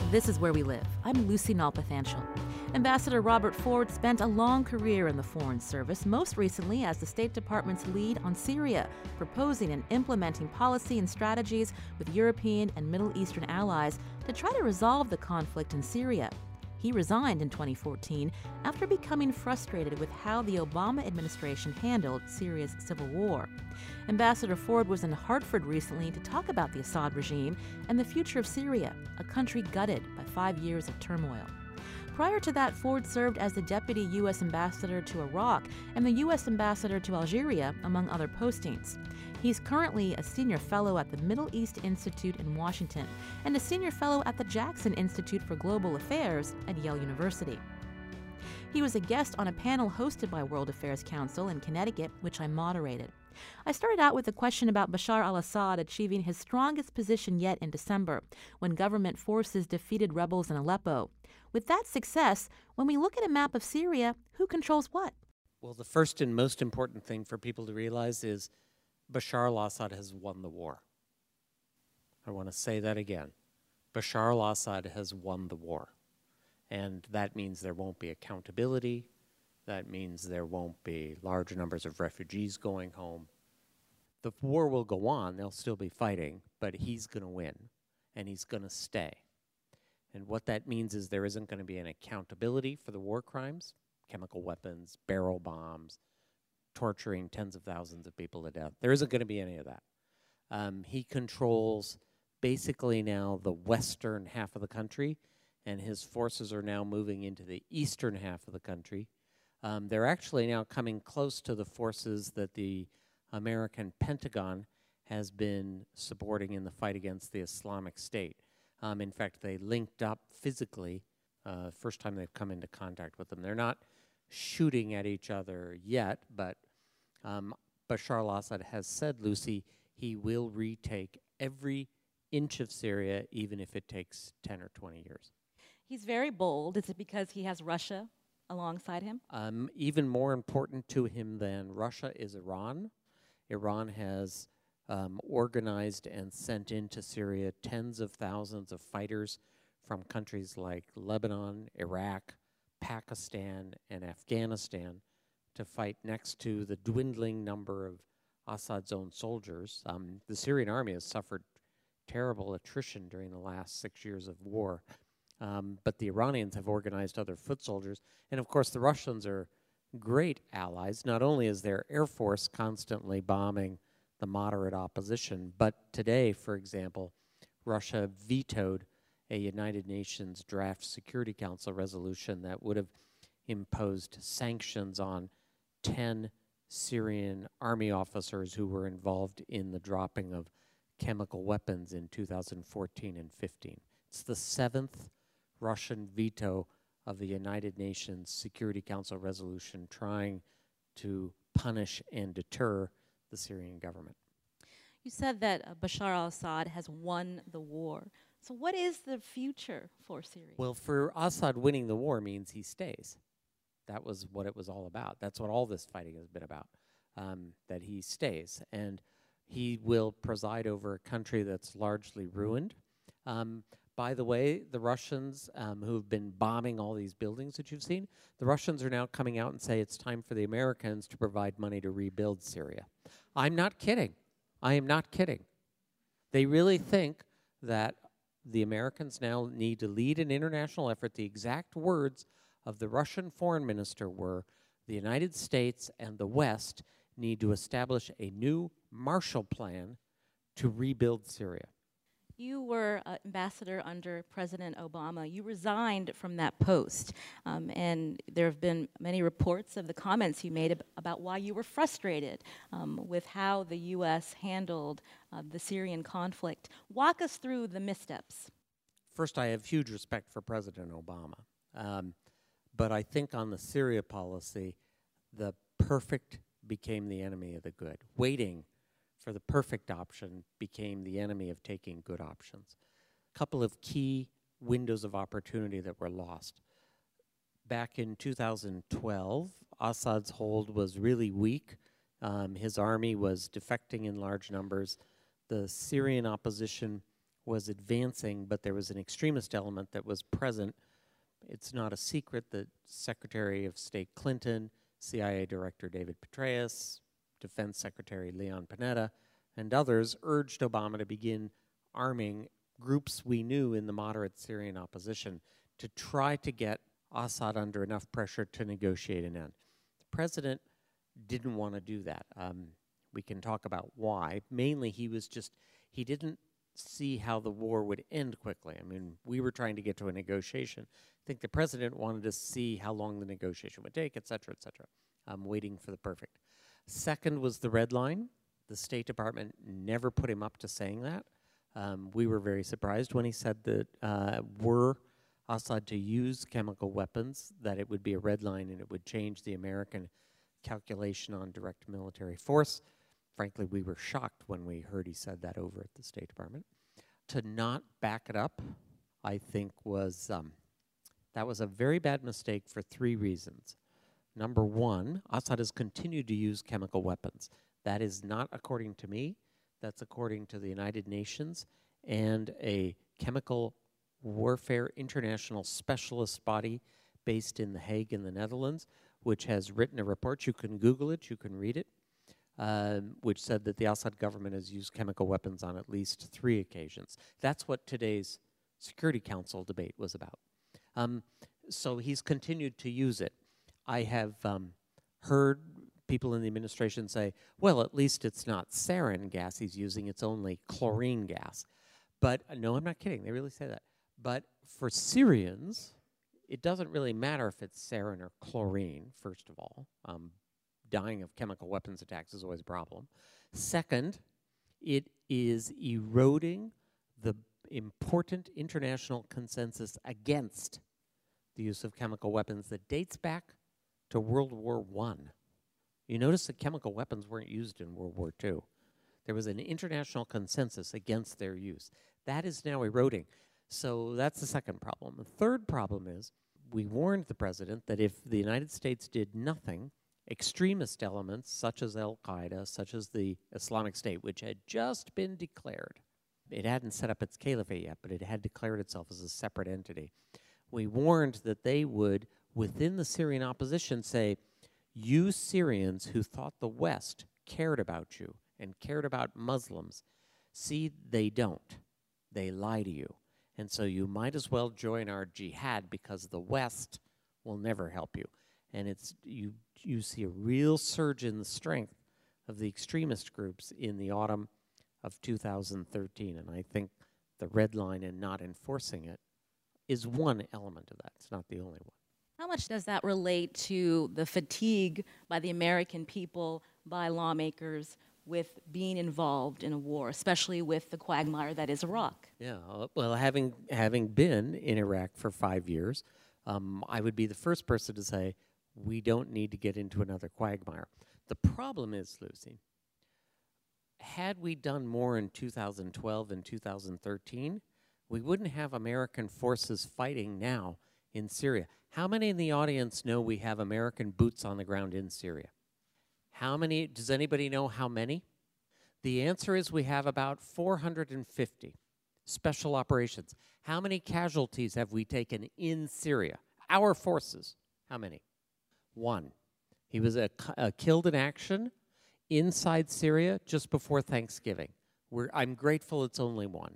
This is Where We Live. I'm Lucy Nalpathanchel. Ambassador Robert Ford spent a long career in the Foreign Service, most recently as the State Department's lead on Syria, proposing and implementing policy and strategies with European and Middle Eastern allies to try to resolve the conflict in Syria. He resigned in 2014 after becoming frustrated with how the Obama administration handled Syria's civil war. Ambassador Ford was in Hartford recently to talk about the Assad regime and the future of Syria, a country gutted by 5 years of turmoil. Prior to that, Ford served as the deputy U.S. ambassador to Iraq and the U.S. ambassador to Algeria, among other postings. He's currently a senior fellow at the Middle East Institute in Washington and a senior fellow at the Jackson Institute for Global Affairs at Yale University. He was a guest on a panel hosted by World Affairs Council in Connecticut, which I moderated. I started out with a question about Bashar al-Assad achieving his strongest position yet in December, when government forces defeated rebels in Aleppo. With that success, when we look at a map of Syria, who controls what? Well, the first and most important thing for people to realize is Bashar al-Assad has won the war. I want to say that again. Bashar al-Assad has won the war. And that means there won't be accountability. That means there won't be large numbers of refugees going home. The war will go on. They'll still be fighting, but he's going to win, and he's going to stay. And what that means is there isn't going to be an accountability for the war crimes, chemical weapons, barrel bombs, torturing tens of thousands of people to death. There isn't going to be any of that. He controls basically now the western half of the country, and his forces are now moving into the eastern half of the country. They're actually now coming close to the forces that the American Pentagon has been supporting in the fight against the Islamic State. In fact, they linked up physically, first time they've come into contact with them. They're not shooting at each other yet, but Bashar al-Assad has said, Lucy, he will retake every inch of Syria, even if it takes 10 or 20 years. He's very bold. Is it because he has Russia alongside him? Even more important to him than Russia is Iran. Iran has organized and sent into Syria tens of thousands of fighters from countries like Lebanon, Iraq, Pakistan, and Afghanistan to fight next to the dwindling number of Assad's own soldiers. The Syrian army has suffered terrible attrition during the last 6 years of war, but the Iranians have organized other foot soldiers. And of course, the Russians are great allies. Not only is their air force constantly bombing the moderate opposition, but today, for example, Russia vetoed a United Nations Draft Security Council resolution that would have imposed sanctions on 10 Syrian army officers who were involved in the dropping of chemical weapons in 2014 and 15. It's the 7th Russian veto of the United Nations Security Council resolution trying to punish and deter the Syrian government. You said that Bashar al-Assad has won the war. So what is the future for Syria? Well, for Assad, winning the war means he stays. That was what it was all about. That's what all this fighting has been about, that he stays. And he will preside over a country that's largely ruined. By the way, the Russians who have been bombing all these buildings that you've seen, the Russians are now coming out and say it's time for the Americans to provide money to rebuild Syria. I'm not kidding. I am not kidding. They really think that the Americans now need to lead an international effort. The exact words of the Russian foreign minister were, the United States and the West need to establish a new Marshall Plan to rebuild Syria. You were ambassador under President Obama. You resigned from that post, and there have been many reports of the comments you made about why you were frustrated with how the U.S. handled the Syrian conflict. Walk us through the missteps. First, I have huge respect for President Obama, but I think on the Syria policy, the perfect became the enemy of the good. Waiting for the perfect option became the enemy of taking good options. A couple of key windows of opportunity that were lost. Back in 2012, Assad's hold was really weak. His army was defecting in large numbers. The Syrian opposition was advancing, but there was an extremist element that was present. It's not a secret that Secretary of State Clinton, CIA Director David Petraeus, Defense Secretary Leon Panetta, and others urged Obama to begin arming groups we knew in the moderate Syrian opposition to try to get Assad under enough pressure to negotiate an end. The president didn't want to do that. We can talk about why. Mainly, he didn't see how the war would end quickly. I mean, we were trying to get to a negotiation. I think the president wanted to see how long the negotiation would take, et cetera, et cetera. Waiting for the perfect. Second was the red line. The State Department never put him up to saying that. We were very surprised when he said that were Assad to use chemical weapons, that it would be a red line and it would change the American calculation on direct military force. Frankly, we were shocked when we heard he said that over at the State Department. To not back it up, I think, was that was a very bad mistake for three reasons. Number one, Assad has continued to use chemical weapons. That is not according to me. That's according to the United Nations and a chemical warfare international specialist body based in The Hague in the Netherlands, which has written a report. You can Google it, you can read it, which said that the Assad government has used chemical weapons on at least 3 occasions. That's what today's Security Council debate was about. So he's continued to use it. I have heard people in the administration say, well, at least it's not sarin gas he's using, it's only chlorine gas. But no, I'm not kidding, they really say that. But for Syrians, it doesn't really matter if it's sarin or chlorine, first of all. Dying of chemical weapons attacks is always a problem. Second, it is eroding the important international consensus against the use of chemical weapons that dates back to World War I. You notice that chemical weapons weren't used in World War II. There was an international consensus against their use. That is now eroding. So that's the second problem. The third problem is we warned the president that if the United States did nothing, extremist elements such as Al-Qaeda, such as the Islamic State, which had just been declared, it hadn't set up its caliphate yet, but it had declared itself as a separate entity. We warned that they would, within the Syrian opposition, say, you Syrians who thought the West cared about you and cared about Muslims, see, they don't. They lie to you. And so you might as well join our jihad because the West will never help you. And it's you see a real surge in the strength of the extremist groups in the autumn of 2013. And I think the red line and not enforcing it is one element of that. It's not the only one. How much does that relate to the fatigue by the American people, by lawmakers, with being involved in a war, especially with the quagmire that is Iraq? Yeah, well, having been in Iraq for 5 years, I would be the first person to say, we don't need to get into another quagmire. The problem is, Lucy, had we done more in 2012 and 2013, we wouldn't have American forces fighting now in Syria. How many in the audience know we have American boots on the ground in Syria? How many? Does anybody know how many? The answer is we have about 450 special operations. How many casualties have we taken in Syria? Our forces. How many? 1. He was killed in action inside Syria just before Thanksgiving. I'm grateful it's only 1.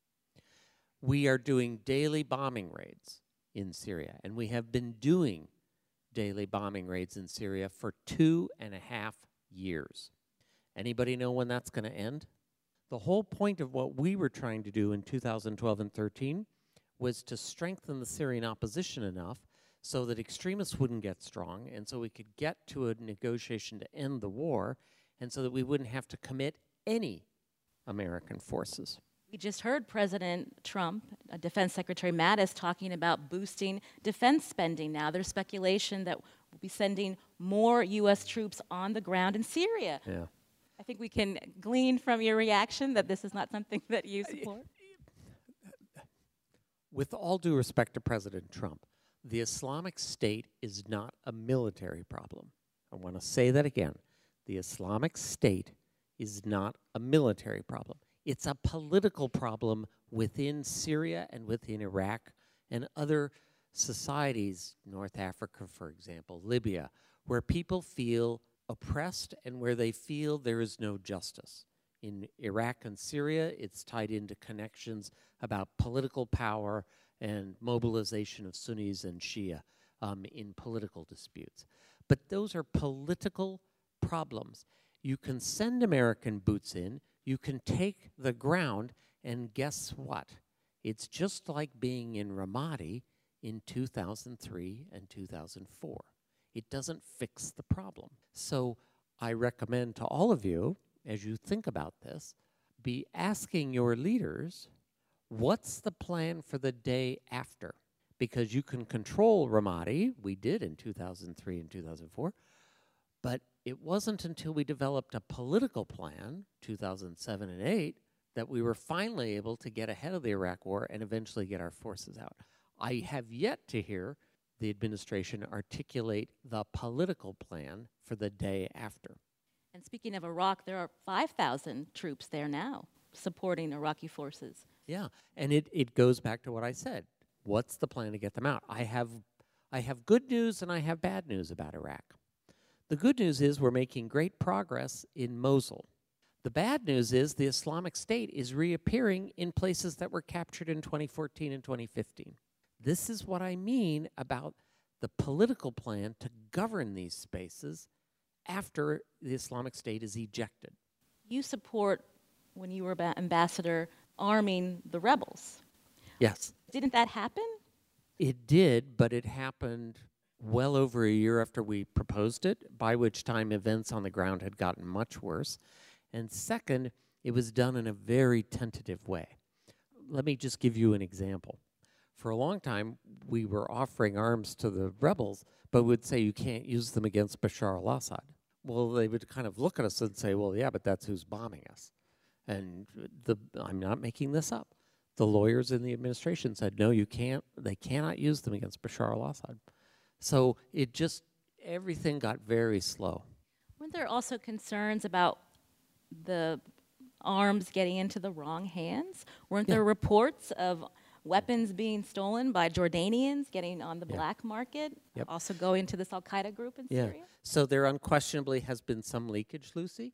We are doing daily bombing raids in Syria, and we have been doing daily bombing raids in Syria for 2.5 years. Anybody know when that's going to end? The whole point of what we were trying to do in 2012 and 13 was to strengthen the Syrian opposition enough so that extremists wouldn't get strong, and so we could get to a negotiation to end the war, and so that we wouldn't have to commit any American forces. We just heard President Trump, Defense Secretary Mattis, talking about boosting defense spending now. There's speculation that we'll be sending more U.S. troops on the ground in Syria. Yeah. I think we can glean from your reaction that this is not something that you support. With all due respect to President Trump, the Islamic State is not a military problem. I want to say that again. The Islamic State is not a military problem. It's a political problem within Syria and within Iraq and other societies, North Africa, for example, Libya, where people feel oppressed and where they feel there is no justice. In Iraq and Syria, it's tied into connections about political power and mobilization of Sunnis and Shia in political disputes. But those are political problems. You can send American boots in, you can take the ground, and guess what? It's just like being in Ramadi in 2003 and 2004. It doesn't fix the problem. So I recommend to all of you, as you think about this, be asking your leaders, what's the plan for the day after? Because you can control Ramadi, we did in 2003 and 2004, but it wasn't until we developed a political plan, 2007 and 8, that we were finally able to get ahead of the Iraq War and eventually get our forces out. I have yet to hear the administration articulate the political plan for the day after. And speaking of Iraq, there are 5,000 troops there now supporting Iraqi forces. Yeah, and it goes back to what I said. What's the plan to get them out? I have good news and I have bad news about Iraq. The good news is we're making great progress in Mosul. The bad news is the Islamic State is reappearing in places that were captured in 2014 and 2015. This is what I mean about the political plan to govern these spaces after the Islamic State is ejected. You support, when you were ambassador, arming the rebels. Yes. Didn't that happen? It did, but it happened well over a year after we proposed it, by which time events on the ground had gotten much worse. And second, it was done in a very tentative way. Let me just give you an example. For a long time, we were offering arms to the rebels, but would say you can't use them against Bashar al-Assad. Well, they would kind of look at us and say, well, yeah, but that's who's bombing us. And I'm not making this up. The lawyers in the administration said, no, you can't. They cannot use them against Bashar al-Assad. So everything got very slow. Weren't there also concerns about the arms getting into the wrong hands? Weren't there reports of weapons being stolen by Jordanians getting on the black market, also going to this al-Qaeda group in Syria? So there unquestionably has been some leakage, Lucy.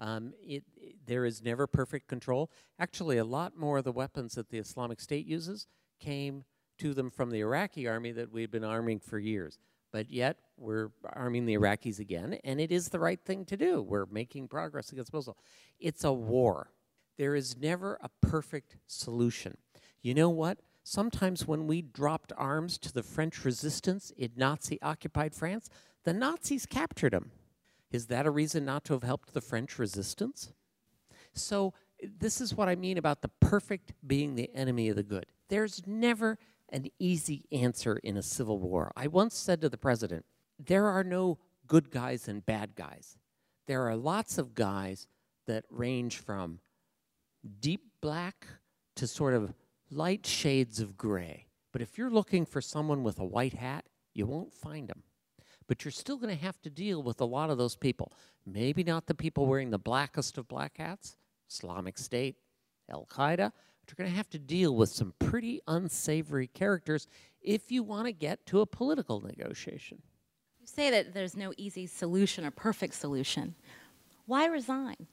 There is never perfect control. Actually, a lot more of the weapons that the Islamic State uses came to them from the Iraqi army that we've been arming for years. But yet, we're arming the Iraqis again, and it is the right thing to do. We're making progress against Mosul. It's a war. There is never a perfect solution. You know what? Sometimes when we dropped arms to the French resistance in Nazi-occupied France, the Nazis captured them. Is that a reason not to have helped the French resistance? So this is what I mean about the perfect being the enemy of the good. There's never an easy answer in a civil war. I once said to the president, there are no good guys and bad guys. There are lots of guys that range from deep black to sort of light shades of gray. But if you're looking for someone with a white hat, you won't find them. But you're still going to have to deal with a lot of those people. Maybe not the people wearing the blackest of black hats, Islamic State, al-Qaeda, but you're going to have to deal with some pretty unsavory characters if you want to get to a political negotiation. You say that there's no easy solution or perfect solution. Why resign?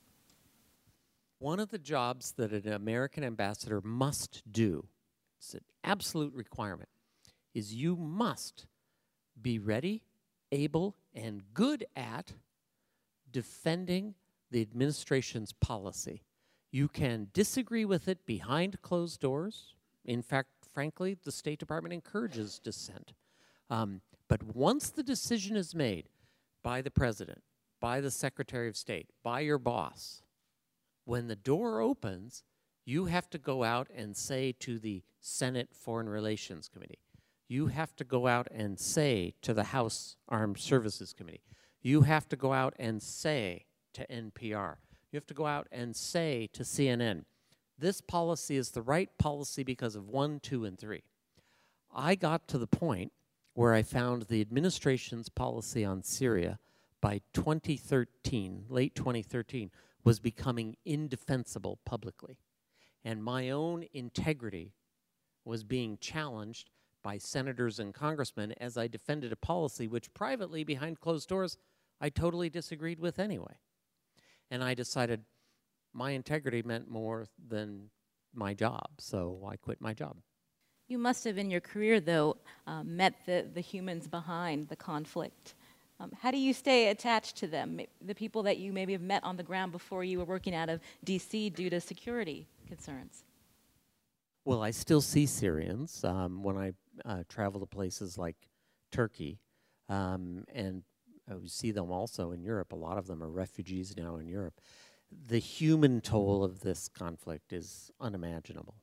One of the jobs that an American ambassador must do, it's an absolute requirement, is you must be ready, able, and good at defending the administration's policy. You can disagree with it behind closed doors. In fact, frankly, the State Department encourages dissent. But once the decision is made by the president, by the Secretary of State, by your boss, when the door opens, you have to go out and say to the Senate Foreign Relations Committee, you have to go out and say to the House Armed Services Committee, you have to go out and say to NPR, you have to go out and say to CNN, this policy is the right policy because of 1, 2, and 3. I got to the point where I found the administration's policy on Syria by 2013, late 2013, was becoming indefensible publicly. And my own integrity was being challenged by senators and congressmen as I defended a policy which privately, behind closed doors, I totally disagreed with anyway. And I decided my integrity meant more than my job, so I quit my job. You must have, in your career, though, met the humans behind the conflict. How do you stay attached to them, the people that you maybe have met on the ground before you were working out of D.C. due to security concerns? Well, I still see Syrians when I travel to places like Turkey, and we see them also in Europe. A lot of them are refugees now in Europe. The human toll of this conflict is unimaginable.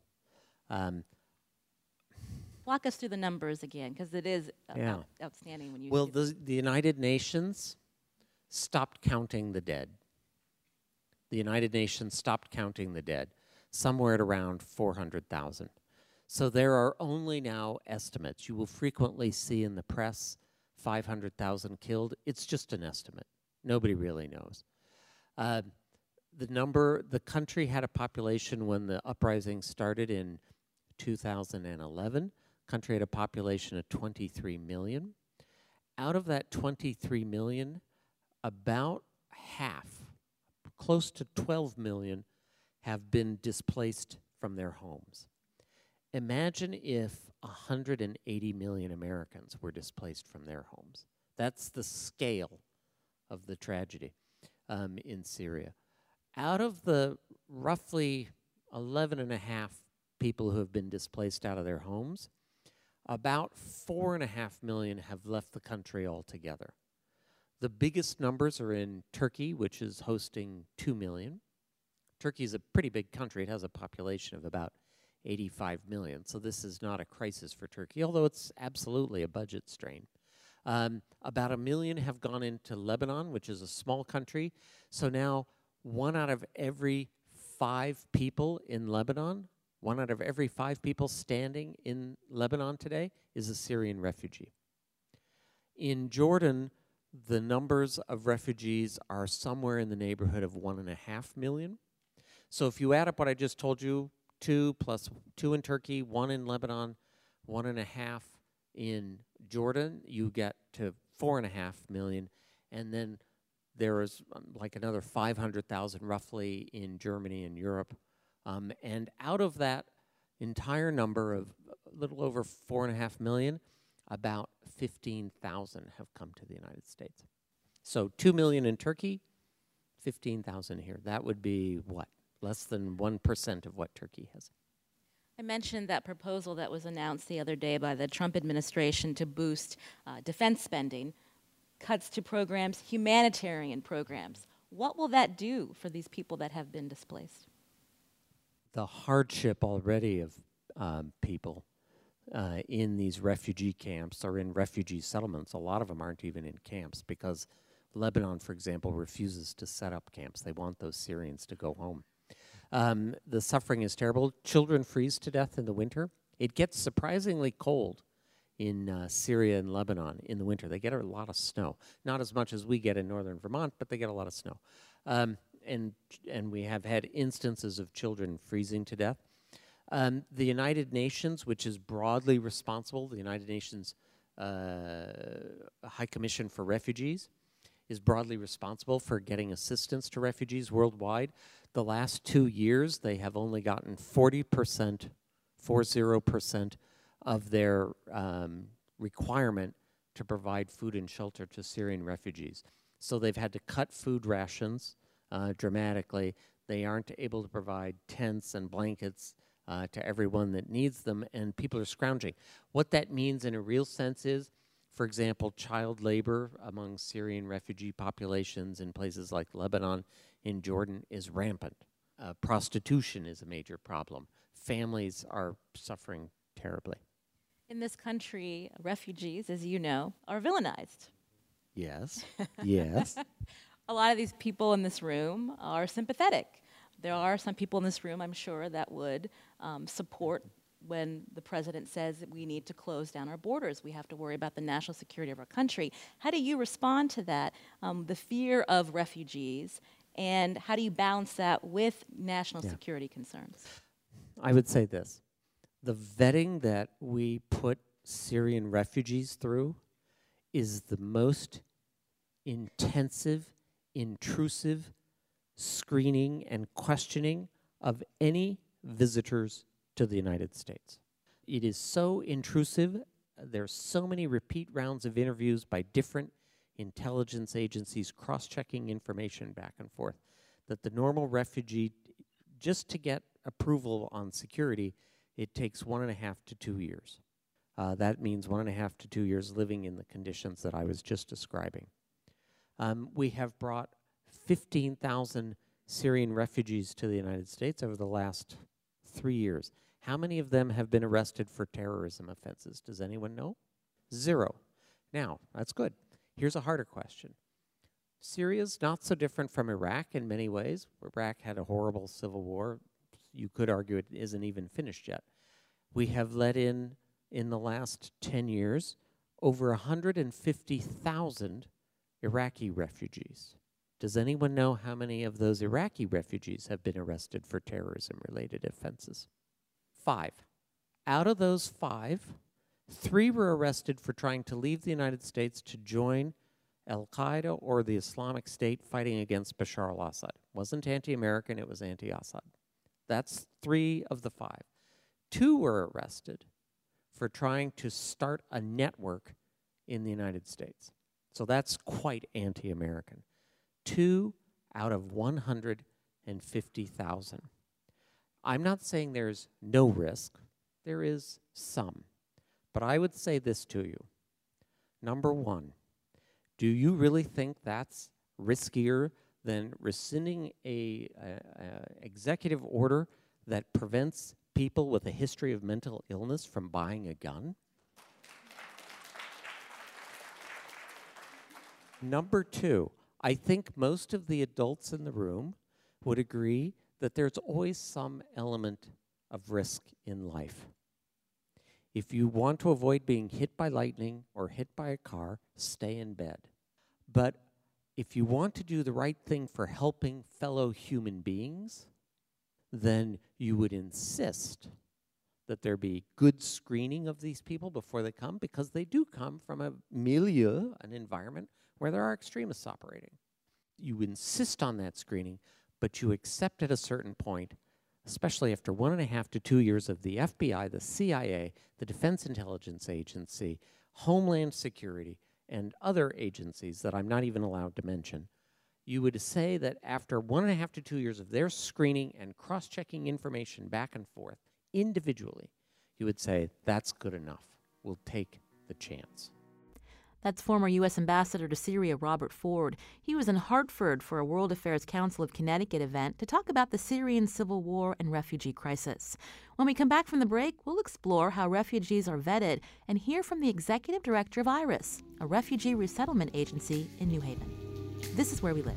Walk us through the numbers again, because it is outstanding when you. Well, the United Nations stopped counting the dead. The United Nations stopped counting the dead somewhere at around 400,000. So there are only now estimates. You will frequently see in the press 500,000 killed. It's just an estimate. Nobody really knows. The country had a population when the uprising started in 2011. Country had a population of 23 million. Out of that 23 million, about half, close to 12 million, have been displaced from their homes. Imagine if 180 million Americans were displaced from their homes. That's the scale of the tragedy in Syria. Out of the roughly 11.5 people who have been displaced out of their homes, about 4.5 million have left the country altogether. The biggest numbers are in Turkey, which is hosting 2 million. Turkey is a pretty big country. It has a population of about 85 million. So this is not a crisis for Turkey, although it's absolutely a budget strain. About 1 million have gone into Lebanon, which is a small country. So now 1 out of every 5 people in Lebanon, 1 out of every 5 people standing in Lebanon today is a Syrian refugee. In Jordan, the numbers of refugees are somewhere in the neighborhood of 1.5 million. So if you add up what I just told you, 2 plus 2 in Turkey, 1 in Lebanon, 1.5 in Jordan, you get to 4.5 million. And then there is like another 500,000 roughly in Germany and Europe. And out of that entire number of a little over 4.5 million, about 15,000 have come to the United States. So 2 million in Turkey, 15,000 here. That would be what? Less than 1% of what Turkey has. I mentioned that proposal that was announced the other day by the Trump administration to boost defense spending, cuts to programs, humanitarian programs. What will that do for these people that have been displaced? The hardship already of people in these refugee camps or in refugee settlements, a lot of them aren't even in camps because Lebanon, for example, refuses to set up camps. They want those Syrians to go home. The suffering is terrible. Children freeze to death in the winter. It gets surprisingly cold in Syria and Lebanon in the winter. They get a lot of snow. Not as much as we get in northern Vermont, but they get a lot of snow. And we have had instances of children freezing to death. The United Nations, which is broadly responsible, the United Nations High Commission for Refugees, is broadly responsible for getting assistance to refugees worldwide. The last 2 years, they have only gotten 40% of their requirement to provide food and shelter to Syrian refugees. So they've had to cut food rations dramatically. They aren't able to provide tents and blankets to everyone that needs them, and people are scrounging. What that means in a real sense is, for example, child labor among Syrian refugee populations in places like Lebanon, in Jordan, is rampant. Prostitution is a major problem. Families are suffering terribly. In this country, refugees, as you know, are villainized. Yes, yes. A lot of these people in this room are sympathetic. There are some people in this room, I'm sure, that would support when the president says that we need to close down our borders. We have to worry about the national security of our country. How do you respond to that, the fear of refugees, and how do you balance that with national security concerns? I would say this. The vetting that we put Syrian refugees through is the most intensive, intrusive screening and questioning of any visitors to the United States. It is so intrusive. There's so many repeat rounds of interviews by different intelligence agencies cross-checking information back and forth that the normal refugee, just to get approval on security, it takes 1.5 to 2 years. That means 1.5 to 2 years living in the conditions that I was just describing. We have brought 15,000 Syrian refugees to the United States over the last 3 years. How many of them have been arrested for terrorism offenses? Does anyone know? 0. Now, that's good. Here's a harder question. Syria's not so different from Iraq in many ways. Iraq had a horrible civil war. You could argue it isn't even finished yet. We have let in the last 10 years, over 150,000 Iraqi refugees. Does anyone know how many of those Iraqi refugees have been arrested for terrorism-related offenses? 5. Out of those 5, 3 were arrested for trying to leave the United States to join Al-Qaeda or the Islamic State fighting against Bashar al-Assad. It wasn't anti-American, it was anti-Assad. That's 3 of the 5. 2 were arrested for trying to start a network in the United States. So that's quite anti-American. 2 out of 150,000. I'm not saying there's no risk. There is some. But I would say this to you. Number 1, do you really think that's riskier than rescinding a executive order that prevents people with a history of mental illness from buying a gun? Number 2, I think most of the adults in the room would agree that there's always some element of risk in life. If you want to avoid being hit by lightning or hit by a car, stay in bed. But if you want to do the right thing for helping fellow human beings, then you would insist that there be good screening of these people before they come, because they do come from a milieu, an environment, where there are extremists operating. You insist on that screening, but you accept at a certain point, especially after 1.5 to 2 years of the FBI, the CIA, the Defense Intelligence Agency, Homeland Security, and other agencies that I'm not even allowed to mention, you would say that after 1.5 to 2 years of their screening and cross-checking information back and forth individually, you would say, that's good enough. We'll take the chance. That's former U.S. Ambassador to Syria, Robert Ford. He was in Hartford for a World Affairs Council of Connecticut event to talk about the Syrian civil war and refugee crisis. When we come back from the break, we'll explore how refugees are vetted and hear from the executive director of IRIS, a refugee resettlement agency in New Haven. This is Where We Live.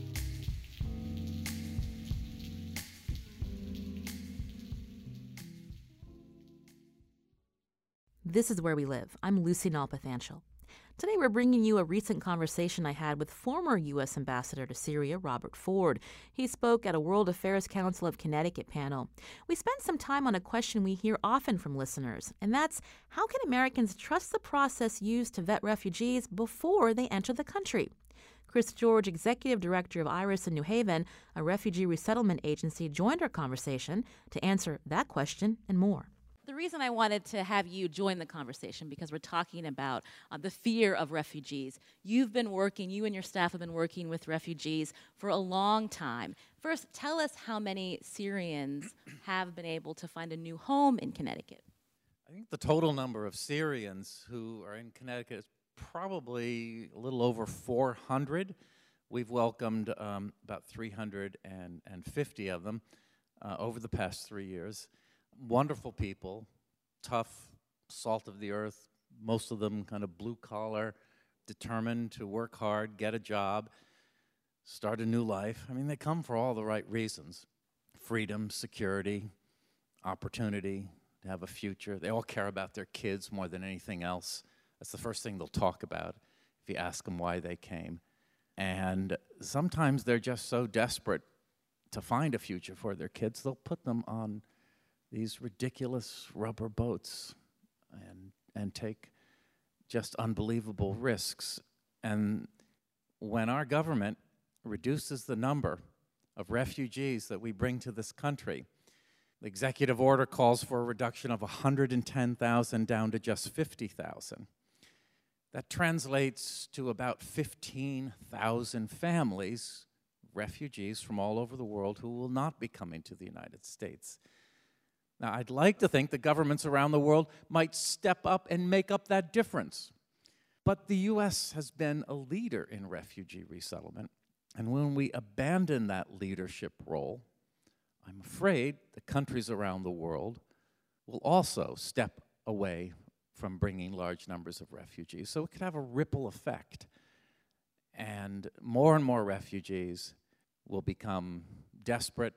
This is Where We Live. I'm Lucy Nalpathanchel. Today we're bringing you a recent conversation I had with former U.S. Ambassador to Syria, Robert Ford. He spoke at a World Affairs Council of Connecticut panel. We spent some time on a question we hear often from listeners, and that's, how can Americans trust the process used to vet refugees before they enter the country? Chris George, Executive Director of IRIS in New Haven, a refugee resettlement agency, joined our conversation to answer that question and more. The reason I wanted to have you join the conversation, because we're talking about the fear of refugees. You and your staff have been working with refugees for a long time. First, tell us how many Syrians have been able to find a new home in Connecticut. I think the total number of Syrians who are in Connecticut is probably a little over 400. We've welcomed about 350 of them over the past 3 years. Wonderful people, tough, salt of the earth, most of them kind of blue collar, determined to work hard, get a job, start a new life. I mean, they come for all the right reasons. Freedom, security, opportunity, to have a future. They all care about their kids more than anything else. That's the first thing they'll talk about if you ask them why they came. And sometimes they're just so desperate to find a future for their kids, they'll put them on these ridiculous rubber boats and take just unbelievable risks. And when our government reduces the number of refugees that we bring to this country, the executive order calls for a reduction of 110,000 down to just 50,000. That translates to about 15,000 families, refugees from all over the world, who will not be coming to the United States. Now, I'd like to think that governments around the world might step up and make up that difference. But the U.S. has been a leader in refugee resettlement, and when we abandon that leadership role, I'm afraid the countries around the world will also step away from bringing large numbers of refugees. So it could have a ripple effect. And more refugees will become desperate,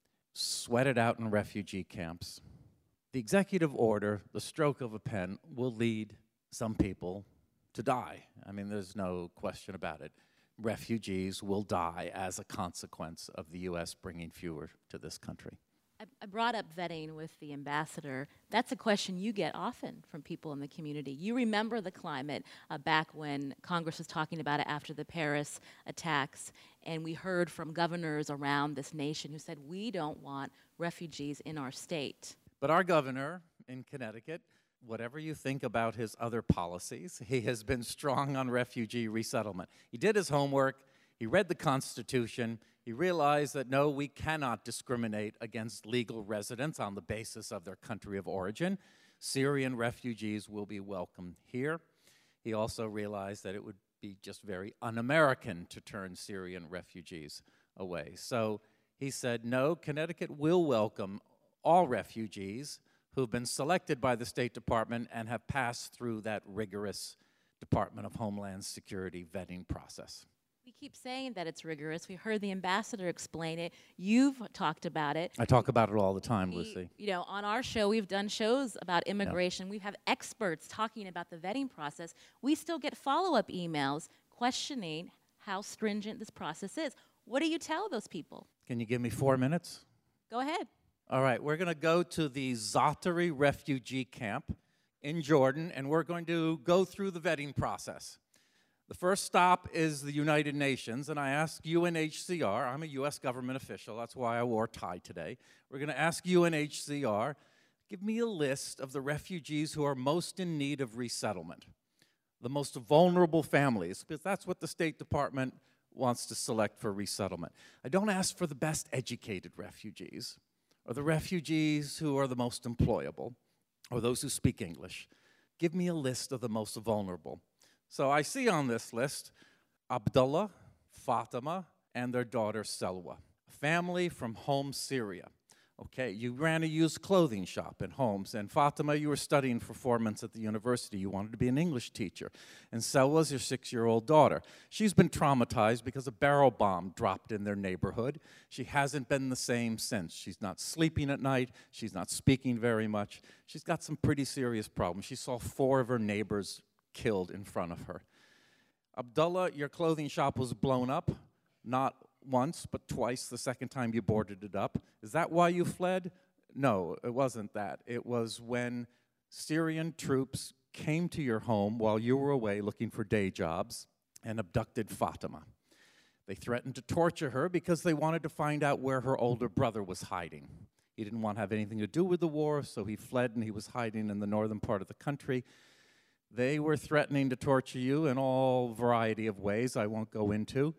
sweated out in refugee camps. The executive order, the stroke of a pen, will lead some people to die. I mean, there's no question about it. Refugees will die as a consequence of the U.S. bringing fewer to this country. I brought up vetting with the ambassador. That's a question you get often from people in the community. You remember the climate back when Congress was talking about it after the Paris attacks, and we heard from governors around this nation who said, we don't want refugees in our state. But our governor in Connecticut, whatever you think about his other policies, he has been strong on refugee resettlement. He did his homework. He read the Constitution. He realized that, no, we cannot discriminate against legal residents on the basis of their country of origin. Syrian refugees will be welcome here. He also realized that it would be just very un-American to turn Syrian refugees away. So he said, no, Connecticut will welcome all refugees who've been selected by the State Department and have passed through that rigorous Department of Homeland Security vetting process. We keep saying that it's rigorous. We heard the ambassador explain it. You've talked about it. I talk about it all the time, Lucy. You know, on our show, we've done shows about immigration. We have experts talking about the vetting process. We still get follow-up emails questioning how stringent this process is. What do you tell those people? Can you give me 4 minutes? Go ahead. All right, we're going to go to the Zaatari refugee camp in Jordan, and we're going to go through the vetting process. The first stop is the United Nations, and I asked UNHCR. I'm a U.S. government official. That's why I wore a tie today. We're going to ask UNHCR, give me a list of the refugees who are most in need of resettlement, the most vulnerable families, because that's what the State Department wants to select for resettlement. I don't ask for the best educated refugees, or the refugees who are the most employable, or those who speak English. Give me a list of the most vulnerable. So I see on this list Abdullah, Fatima, and their daughter Selwa, a family from Homs, Syria. Okay, you ran a used clothing shop in Homs, and Fatima, you were studying for 4 months at the university. You wanted to be an English teacher. And Selwa's your 6-year-old daughter. She's been traumatized because a barrel bomb dropped in their neighborhood. She hasn't been the same since. She's not sleeping at night. She's not speaking very much. She's got some pretty serious problems. She saw 4 of her neighbors killed in front of her. Abdullah, your clothing shop was blown up, not once, but twice the second time you boarded it up. Is that why you fled? No, it wasn't that. It was when Syrian troops came to your home while you were away looking for day jobs and abducted Fatima. They threatened to torture her because they wanted to find out where her older brother was hiding. He didn't want to have anything to do with the war, so he fled and he was hiding in the northern part of the country. They were threatening to torture you in all variety of ways I won't go into.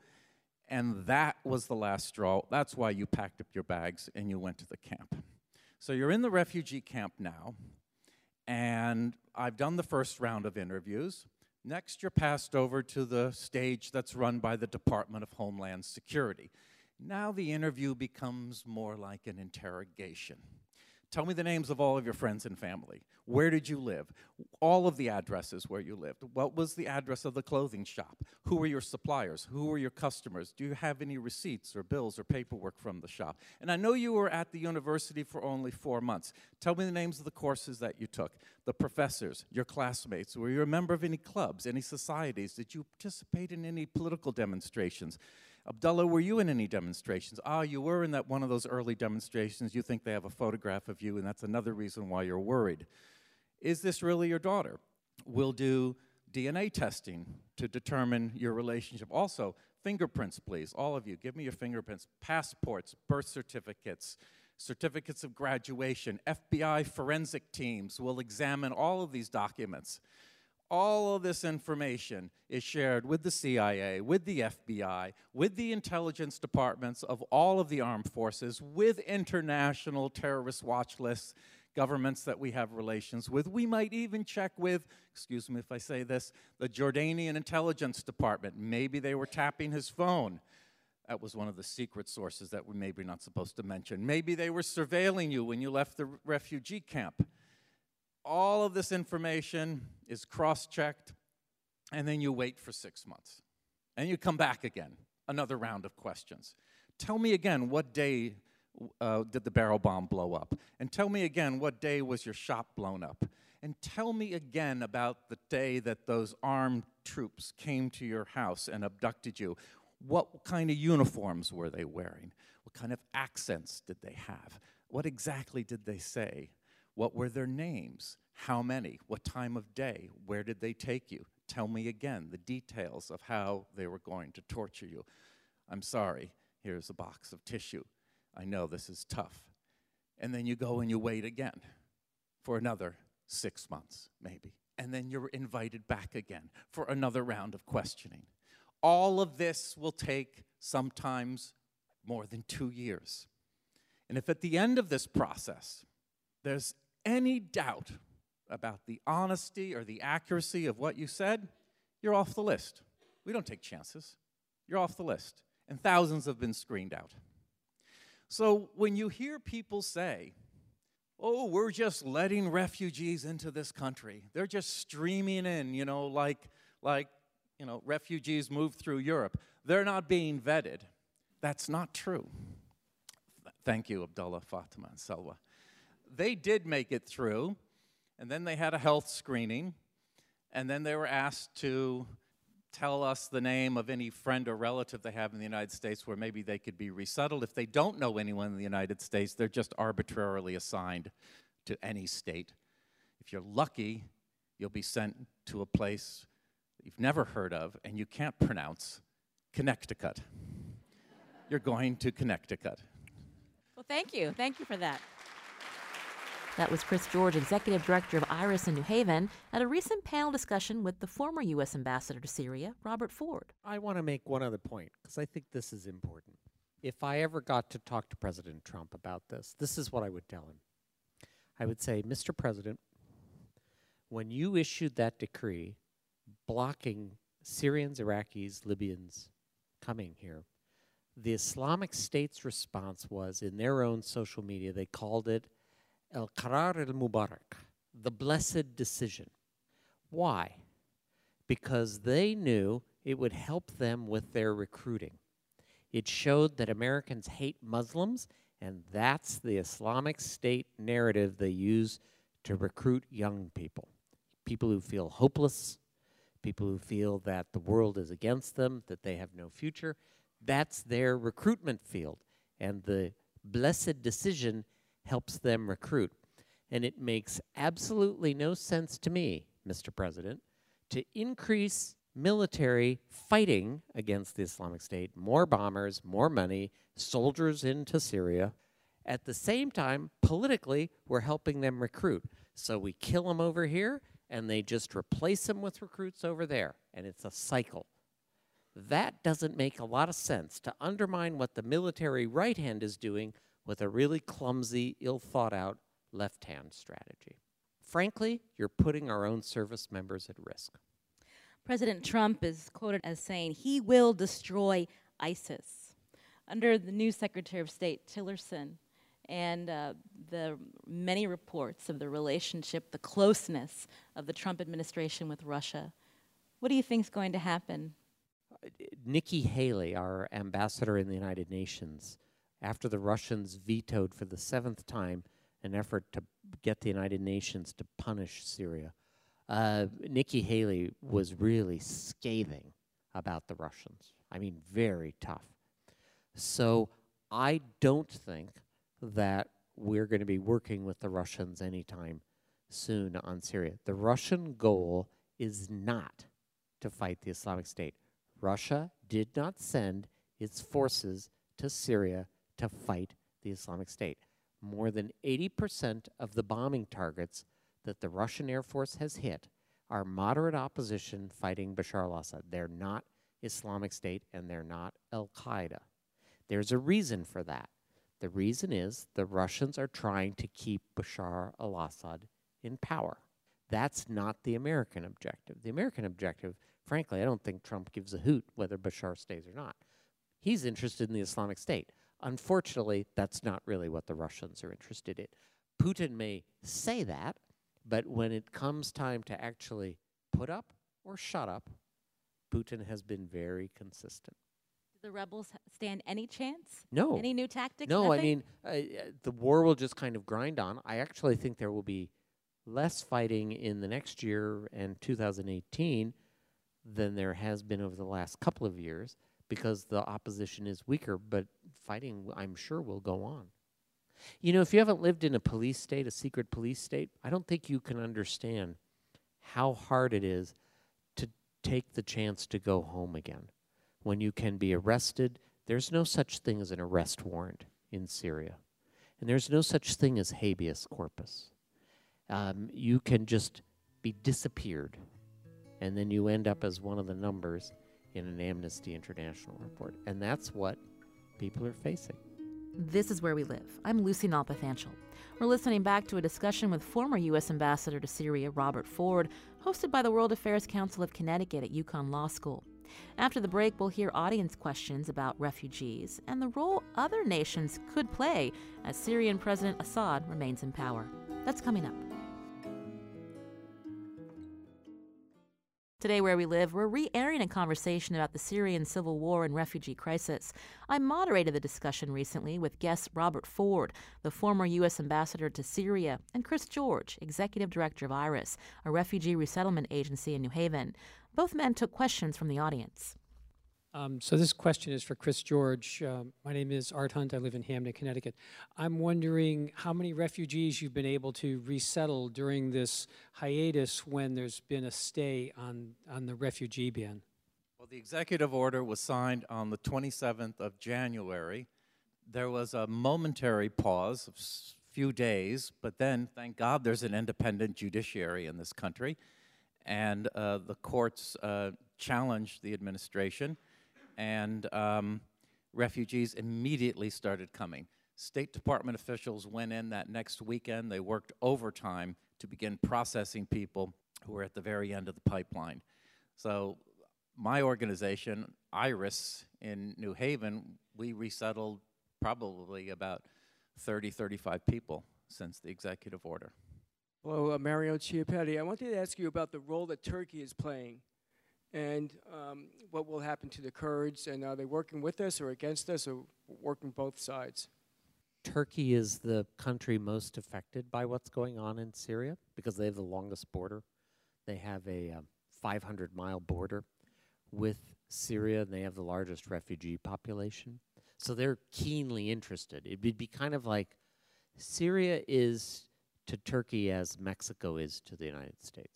And that was the last straw. That's why you packed up your bags and you went to the camp. So you're in the refugee camp now, and I've done the first round of interviews. Next, you're passed over to the stage that's run by the Department of Homeland Security. Now the interview becomes more like an interrogation. Tell me the names of all of your friends and family. Where did you live? All of the addresses where you lived. What was the address of the clothing shop? Who were your suppliers? Who were your customers? Do you have any receipts or bills or paperwork from the shop? And I know you were at the university for only 4 months. Tell me the names of the courses that you took, the professors, your classmates. Were you a member of any clubs, any societies? Did you participate in any political demonstrations? Abdullah, were you in any demonstrations? Ah, you were in that one of those early demonstrations. You think they have a photograph of you, and that's another reason why you're worried. Is this really your daughter? We'll do DNA testing to determine your relationship. Also, fingerprints, please. All of you, give me your fingerprints. Passports, birth certificates, certificates of graduation. FBI forensic teams will examine all of these documents. All of this information is shared with the CIA, with the FBI, with the intelligence departments of all of the armed forces, with international terrorist watch lists, governments that we have relations with. We might even check with, excuse me if I say this, the Jordanian intelligence department. Maybe they were tapping his phone. That was one of the secret sources that we're maybe not supposed to mention. Maybe they were surveilling you when you left the refugee camp. All of this information is cross-checked, and then you wait for 6 months. And you come back again, another round of questions. Tell me again, what day did the barrel bomb blow up? And tell me again, what day was your shop blown up? And tell me again about the day that those armed troops came to your house and abducted you. What kind of uniforms were they wearing? What kind of accents did they have? What exactly did they say? What were their names? How many? What time of day? Where did they take you? Tell me again the details of how they were going to torture you. I'm sorry, here's a box of tissue. I know this is tough. And then you go and you wait again for another 6 months, maybe. And then you're invited back again for another round of questioning. All of this will take sometimes more than 2 years. And if at the end of this process, there's any doubt about the honesty or the accuracy of what you said, you're off the list. We don't take chances. You're off the list. And thousands have been screened out. So when you hear people say, oh, we're just letting refugees into this country. They're just streaming in, like refugees move through Europe. They're not being vetted. That's not true. Thank you, Abdullah, Fatima, and Selwa. They did make it through, and then they had a health screening, and then they were asked to tell us the name of any friend or relative they have in the United States where maybe they could be resettled. If they don't know anyone in the United States, they're just arbitrarily assigned to any state. If you're lucky, you'll be sent to a place that you've never heard of and you can't pronounce, Connecticut. You're going to Connecticut. Well, thank you. Thank you for that. That was Chris George, Executive Director of IRIS in New Haven, at a recent panel discussion with the former U.S. Ambassador to Syria, Robert Ford. I want to make one other point, because I think this is important. If I ever got to talk to President Trump about this, this is what I would tell him. I would say, Mr. President, when you issued that decree blocking Syrians, Iraqis, Libyans coming here, the Islamic State's response was, in their own social media, they called it Al-Qarar al-Mubarak, the blessed decision. Why? Because they knew it would help them with their recruiting. It showed that Americans hate Muslims, and that's the Islamic State narrative they use to recruit young people. People who feel hopeless, people who feel that the world is against them, that they have no future. That's their recruitment field, and the blessed decision helps them recruit. And it makes absolutely no sense to me, Mr. President, to increase military fighting against the Islamic State, more bombers, more money, soldiers into Syria. At the same time, politically, we're helping them recruit. So we kill them over here, and they just replace them with recruits over there, and it's a cycle. That doesn't make a lot of sense to undermine what the military right hand is doing with a really clumsy, ill-thought-out left-hand strategy. Frankly, you're putting our own service members at risk. President Trump is quoted as saying he will destroy ISIS. Under the new Secretary of State, Tillerson, and the many reports of the relationship, the closeness of the Trump administration with Russia, what do you think is going to happen? Nikki Haley, our ambassador in the United Nations, after the Russians vetoed for the 7th time an effort to get the United Nations to punish Syria, Nikki Haley was really scathing about the Russians. I mean, very tough. So I don't think that we're going to be working with the Russians anytime soon on Syria. The Russian goal is not to fight the Islamic State. Russia did not send its forces to Syria to fight the Islamic State. More than 80% of the bombing targets that the Russian Air Force has hit are moderate opposition fighting Bashar al-Assad. They're not Islamic State and they're not al-Qaeda. There's a reason for that. The reason is the Russians are trying to keep Bashar al-Assad in power. That's not the American objective. The American objective, frankly, I don't think Trump gives a hoot whether Bashar stays or not. He's interested in the Islamic State. Unfortunately, that's not really what the Russians are interested in. Putin may say that, but when it comes time to actually put up or shut up, Putin has been very consistent. Do the rebels stand any chance? No. Any new tactics? No, Nothing? I mean, the war will just kind of grind on. I actually think there will be less fighting in the next year and 2018 than there has been over the last couple of years because the opposition is weaker, but fighting, I'm sure, will go on. You know, if you haven't lived in a police state, a secret police state, I don't think you can understand how hard it is to take the chance to go home again. When you can be arrested, there's no such thing as an arrest warrant in Syria. And there's no such thing as habeas corpus. You can just be disappeared, and then you end up as one of the numbers in an Amnesty International report. And that's what people are facing. This is Where We Live. I'm Lucy Nalpathanchel. We're listening back to a discussion with former U.S. Ambassador to Syria, Robert Ford, hosted by the World Affairs Council of Connecticut at UConn Law School. After the break, we'll hear audience questions about refugees and the role other nations could play as Syrian President Assad remains in power. That's coming up. Today, Where We Live, we're re-airing a conversation about the Syrian civil war and refugee crisis. I moderated the discussion recently with guests Robert Ford, the former U.S. ambassador to Syria, and Chris George, executive director of IRIS, a refugee resettlement agency in New Haven. Both men took questions from the audience. So this question is for Chris George. My name is Art Hunt. I live in Hamden, Connecticut. I'm wondering how many refugees you've been able to resettle during this hiatus when there's been a stay on the refugee ban. Well, the executive order was signed on the 27th of January. There was a momentary pause of few days, but then, thank God, there's an independent judiciary in this country, and the courts challenged the administration, and refugees immediately started coming. State Department officials went in that next weekend. They worked overtime to begin processing people who were at the very end of the pipeline. So my organization, IRIS, in New Haven, we resettled probably about 30, 35 people since the executive order. Hello, Mario Chiapelli. I wanted to ask you about the role that Turkey is playing and what will happen to the Kurds, and are they working with us or against us or working both sides? Turkey is the country most affected by what's going on in Syria because they have the longest border. They have a 500-mile border with Syria, and they have the largest refugee population. So they're keenly interested. It would be kind of like Syria is to Turkey as Mexico is to the United States.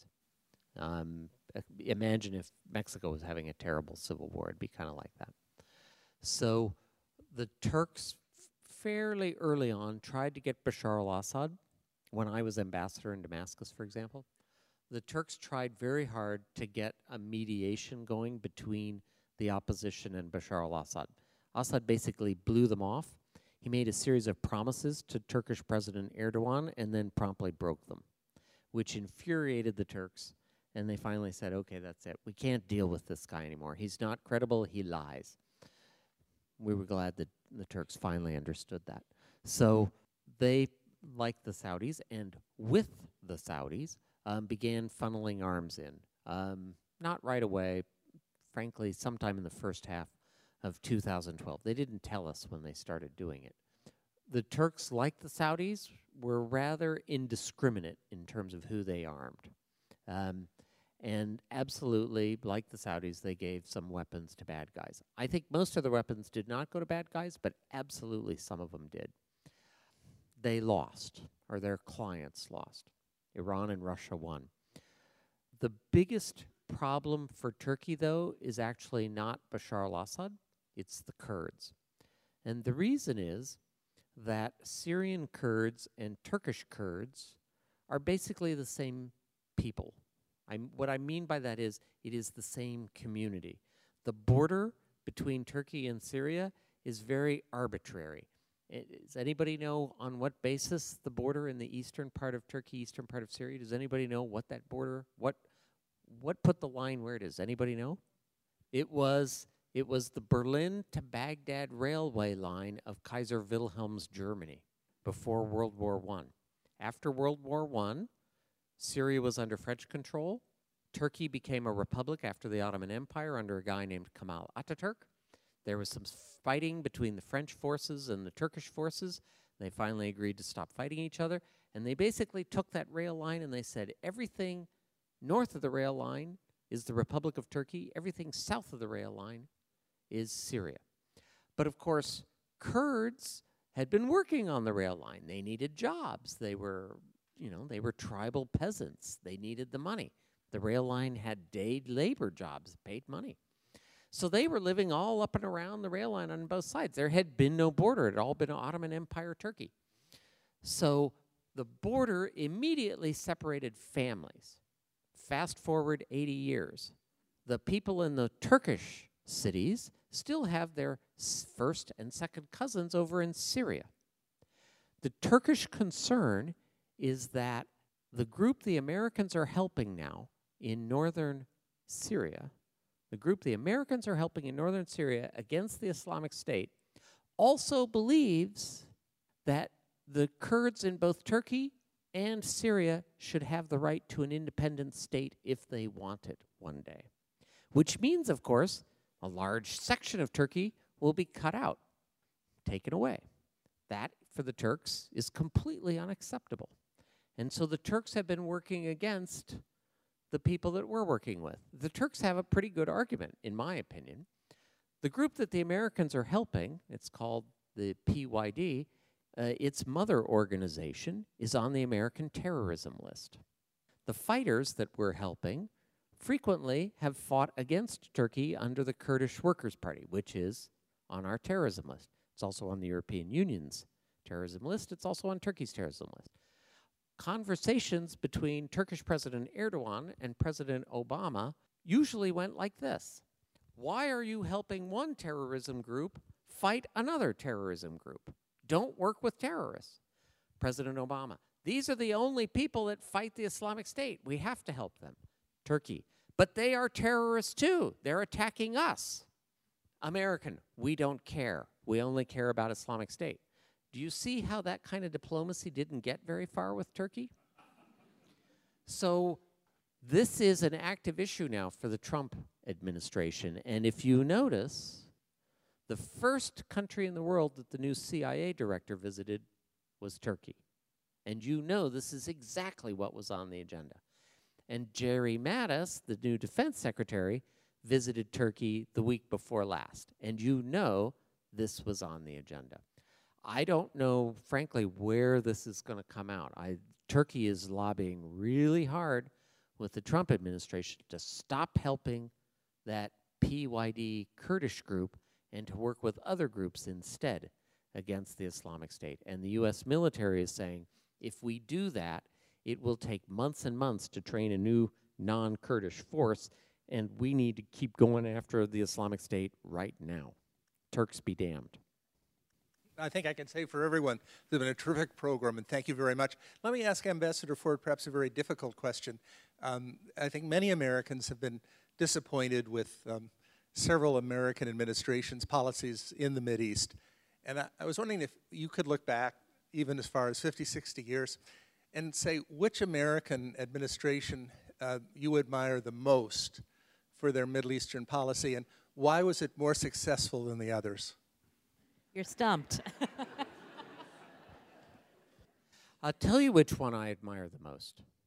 Imagine if Mexico was having a terrible civil war. It'd be kind of like that. So the Turks fairly early on tried to get Bashar al-Assad. When I was ambassador in Damascus, for example, the Turks tried very hard to get a mediation going between the opposition and Bashar al-Assad. Assad basically blew them off. He made a series of promises to Turkish President Erdogan and then promptly broke them, which infuriated the Turks. And they finally said, okay, that's it. We can't deal with this guy anymore. He's not credible. He lies. We were glad that the Turks finally understood that. So they, like the Saudis, and with the Saudis, began funneling arms in. Not right away, frankly, sometime in the first half of 2012. They didn't tell us when they started doing it. The Turks, like the Saudis, were rather indiscriminate in terms of who they armed. And absolutely, like the Saudis, they gave some weapons to bad guys. I think most of the weapons did not go to bad guys, but absolutely some of them did. They lost, or their clients lost. Iran and Russia won. The biggest problem for Turkey, though, is actually not Bashar al-Assad, it's the Kurds. And the reason is that Syrian Kurds and Turkish Kurds are basically the same people. What I mean by that is it is the same community. The border between Turkey and Syria is very arbitrary. Does anybody know on what basis the border in the eastern part of Turkey, eastern part of Syria, does anybody know what that border, what put the line where it is? Anybody know? It was the Berlin to Baghdad railway line of Kaiser Wilhelm's Germany before World War I. After World War I, Syria was under French control. Turkey became a republic after the Ottoman Empire under a guy named Kemal Ataturk. There was some fighting between the French forces and the Turkish forces. They finally agreed to stop fighting each other. And they basically took that rail line and they said everything north of the rail line is the Republic of Turkey. Everything south of the rail line is Syria. But of course, Kurds had been working on the rail line. They needed jobs. They were tribal peasants. They needed the money. The rail line had day labor jobs, paid money. So they were living all up and around the rail line on both sides. There had been no border. It had all been Ottoman Empire Turkey. So the border immediately separated families. Fast forward 80 years. The people in the Turkish cities still have their first and second cousins over in Syria. The Turkish concern is that the group the Americans are helping now in northern Syria, against the Islamic State, also believes that the Kurds in both Turkey and Syria should have the right to an independent state if they want it one day. Which means, of course, a large section of Turkey will be cut out, taken away. That, for the Turks, is completely unacceptable. And so the Turks have been working against the people that we're working with. The Turks have a pretty good argument, in my opinion. The group that the Americans are helping, it's called the PYD, its mother organization is on the American terrorism list. The fighters that we're helping frequently have fought against Turkey under the Kurdish Workers' Party, which is on our terrorism list. It's also on the European Union's terrorism list. It's also on Turkey's terrorism list. Conversations between Turkish President Erdogan and President Obama usually went like this. Why are you helping one terrorism group fight another terrorism group? Don't work with terrorists. President Obama, these are the only people that fight the Islamic State. We have to help them. Turkey, but they are terrorists too. They're attacking us. American, we don't care. We only care about Islamic State. Do you see how that kind of diplomacy didn't get very far with Turkey? So this is an active issue now for the Trump administration. And if you notice, the first country in the world that the new CIA director visited was Turkey. And you know this is exactly what was on the agenda. And Jerry Mattis, the new defense secretary, visited Turkey the week before last. And you know this was on the agenda. I don't know, frankly, where this is going to come out. Turkey is lobbying really hard with the Trump administration to stop helping that PYD Kurdish group and to work with other groups instead against the Islamic State. And the U.S. military is saying, if we do that, it will take months and months to train a new non-Kurdish force, and we need to keep going after the Islamic State right now. Turks be damned. I think I can say for everyone, it's been a terrific program, and thank you very much. Let me ask Ambassador Ford perhaps a very difficult question. I think many Americans have been disappointed with several American administrations' policies in the Mideast. And I was wondering if you could look back even as far as 50, 60 years and say which American administration you admire the most for their Middle Eastern policy, and why was it more successful than the others? You're stumped. I'll tell you which one I admire the most.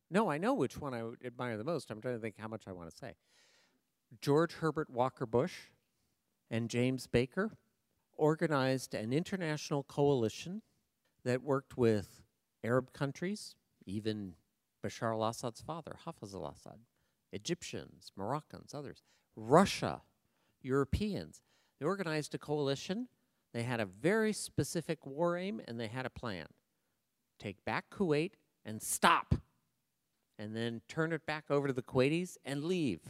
No, I know which one I would admire the most. I'm trying to think how much I want to say. George Herbert Walker Bush and James Baker organized an international coalition that worked with Arab countries, even Bashar al-Assad's father, Hafez al-Assad, Egyptians, Moroccans, others, Russia, Europeans. They organized a coalition. They had a very specific war aim, and they had a plan. Take back Kuwait and stop, and then turn it back over to the Kuwaitis and leave.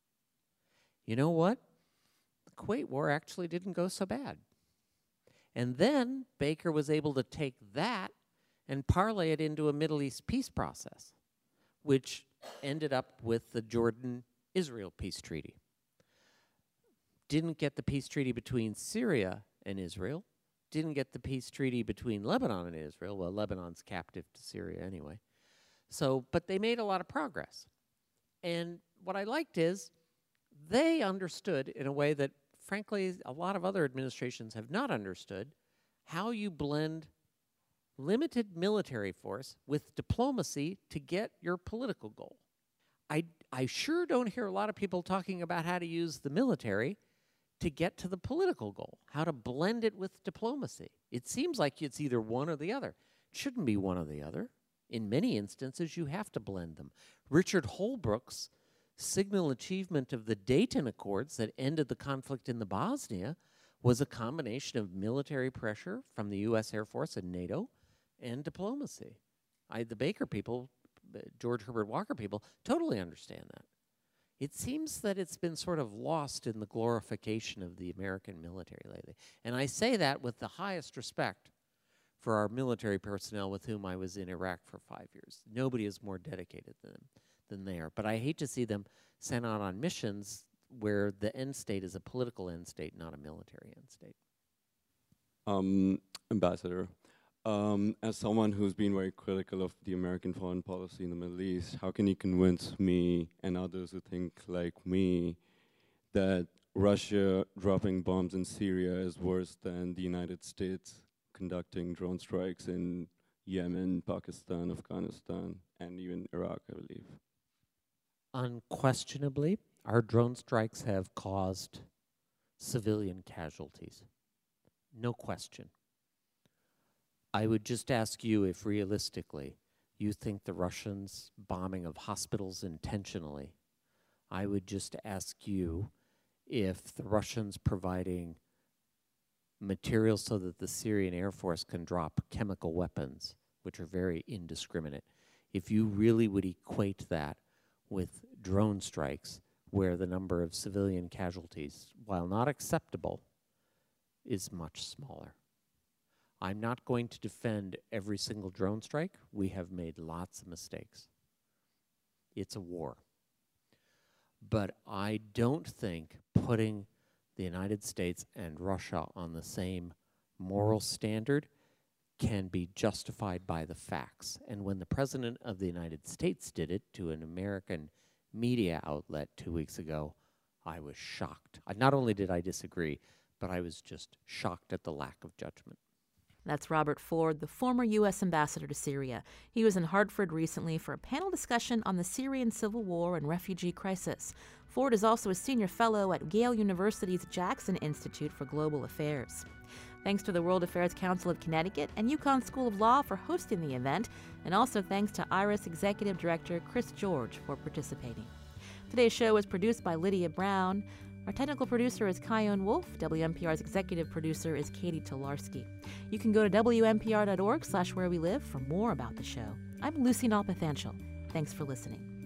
You know what? The Kuwait War actually didn't go so bad. And then Baker was able to take that and parlay it into a Middle East peace process, which ended up with the Jordan-Israel peace treaty. Didn't get the peace treaty between Syria and Israel. Didn't get the peace treaty between Lebanon and Israel. Well, Lebanon's captive to Syria anyway. So, but they made a lot of progress. And what I liked is they understood in a way that, frankly, a lot of other administrations have not understood how you blend limited military force with diplomacy to get your political goal. I sure don't hear a lot of people talking about how to use the military to get to the political goal, how to blend it with diplomacy. It seems like it's either one or the other. It shouldn't be one or the other. In many instances, you have to blend them. Richard Holbrooke's signal achievement of the Dayton Accords that ended the conflict in the Bosnia was a combination of military pressure from the U.S. Air Force and NATO and diplomacy. The Baker people, George Herbert Walker people, totally understand that. It seems that it's been sort of lost in the glorification of the American military lately. And I say that with the highest respect for our military personnel with whom I was in Iraq for 5 years. Nobody is more dedicated than they are. But I hate to see them sent out on missions where the end state is a political end state, not a military end state. Ambassador, as someone who's been very critical of the American foreign policy in the Middle East, how can you convince me and others who think like me that Russia dropping bombs in Syria is worse than the United States conducting drone strikes in Yemen, Pakistan, Afghanistan, and even Iraq, I believe? Unquestionably, our drone strikes have caused civilian casualties. No question. I would just ask you if realistically you think the Russians' bombing of hospitals intentionally. I would just ask you if the Russians providing materials so that the Syrian Air Force can drop chemical weapons, which are very indiscriminate, if you really would equate that with drone strikes where the number of civilian casualties, while not acceptable, is much smaller. I'm not going to defend every single drone strike. We have made lots of mistakes. It's a war. But I don't think putting the United States and Russia on the same moral standard can be justified by the facts. And when the President of the United States did it to an American media outlet 2 weeks ago, I was shocked. Not only did I disagree, but I was just shocked at the lack of judgment. That's Robert Ford, the former U.S. ambassador to Syria. He was in Hartford recently for a panel discussion on the Syrian civil war and refugee crisis. Ford is also a senior fellow at Yale University's Jackson Institute for Global Affairs. Thanks to the World Affairs Council of Connecticut and UConn School of Law for hosting the event, and also thanks to IRIS Executive Director Chris George for participating. Today's show was produced by Lydia Brown. Our technical producer is Kyone Wolf. WNPR's executive producer is Katie Tolarski. You can go to WNPR.org/wherewelive for more about the show. I'm Lucy Nalpathanchel. Thanks for listening.